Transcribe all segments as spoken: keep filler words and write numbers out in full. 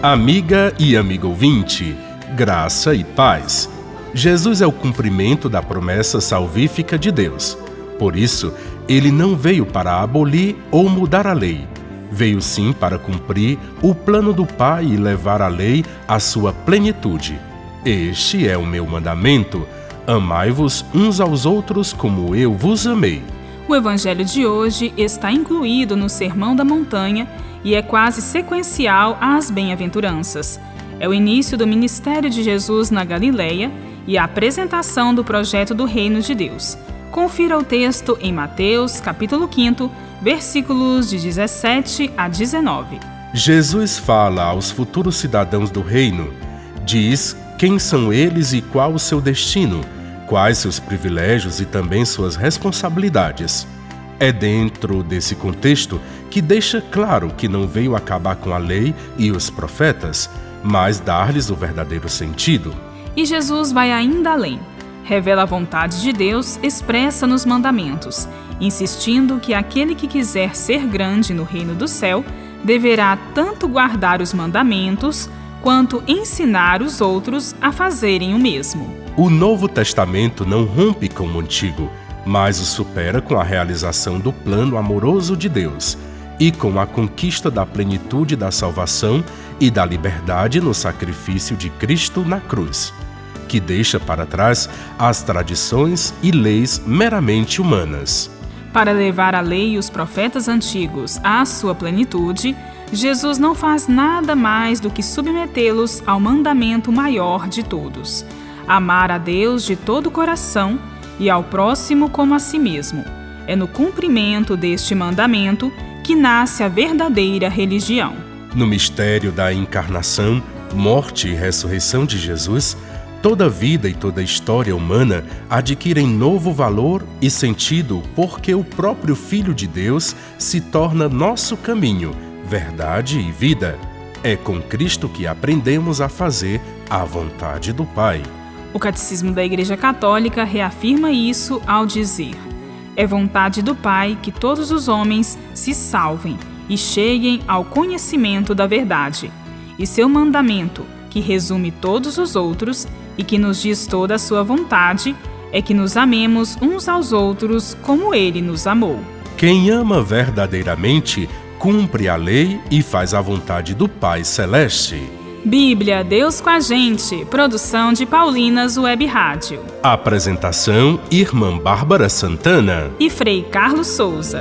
Amiga e amigo ouvinte, graça e paz. Jesus é o cumprimento da promessa salvífica de Deus. Por isso, ele não veio para abolir ou mudar a lei. Veio sim para cumprir o plano do Pai e levar a lei à sua plenitude. Este é o meu mandamento: amai-vos uns aos outros como eu vos amei. O evangelho de hoje está incluído no Sermão da Montanha e é quase sequencial às bem-aventuranças. É o início do ministério de Jesus na Galileia e a apresentação do projeto do Reino de Deus. Confira o texto em Mateus, capítulo quinto, versículos de dezessete a dezenove. Jesus fala aos futuros cidadãos do reino, diz quem são eles e qual o seu destino, quais seus privilégios e também suas responsabilidades. É dentro desse contexto que deixa claro que não veio acabar com a lei e os profetas, mas dar-lhes o verdadeiro sentido. E Jesus vai ainda além. Revela a vontade de Deus expressa nos mandamentos, insistindo que aquele que quiser ser grande no reino do céu deverá tanto guardar os mandamentos quanto ensinar os outros a fazerem o mesmo. O Novo Testamento não rompe com o Antigo, mas o supera com a realização do plano amoroso de Deus e com a conquista da plenitude da salvação e da liberdade no sacrifício de Cristo na cruz, que deixa para trás as tradições e leis meramente humanas. Para levar a lei e os profetas antigos à sua plenitude, Jesus não faz nada mais do que submetê-los ao mandamento maior de todos: amar a Deus de todo o coração e ao próximo como a si mesmo. É no cumprimento deste mandamento que nasce a verdadeira religião. No mistério da encarnação, morte e ressurreição de Jesus, toda vida e toda história humana adquirem novo valor e sentido porque o próprio Filho de Deus se torna nosso caminho, verdade e vida. É com Cristo que aprendemos a fazer a vontade do Pai. O Catecismo da Igreja Católica reafirma isso ao dizer: é vontade do Pai que todos os homens se salvem e cheguem ao conhecimento da verdade. E seu mandamento, que resume todos os outros e que nos diz toda a sua vontade, é que nos amemos uns aos outros como Ele nos amou. Quem ama verdadeiramente cumpre a lei e faz a vontade do Pai Celeste. Bíblia, Deus com a gente. Produção de Paulinas Web Rádio. Apresentação: Irmã Bárbara Santana e Frei Carlos Souza.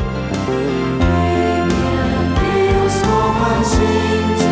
Deus com a gente.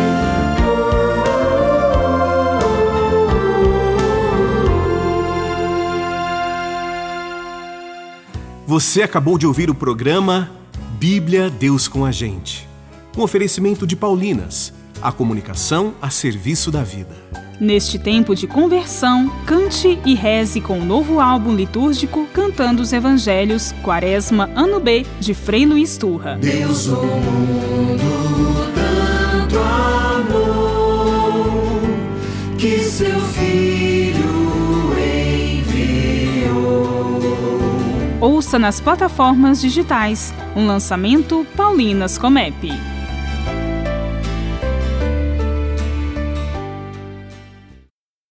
Você acabou de ouvir o programa Bíblia, Deus com a gente. Um oferecimento de Paulinas, a comunicação a serviço da vida. Neste tempo de conversão, cante e reze com o novo álbum litúrgico Cantando os Evangelhos, Quaresma, Ano B, de Frei Luiz Turra. Deus o mundo tanto amou, que seu Filho enviou. Ouça nas plataformas digitais um lançamento Paulinas Comep.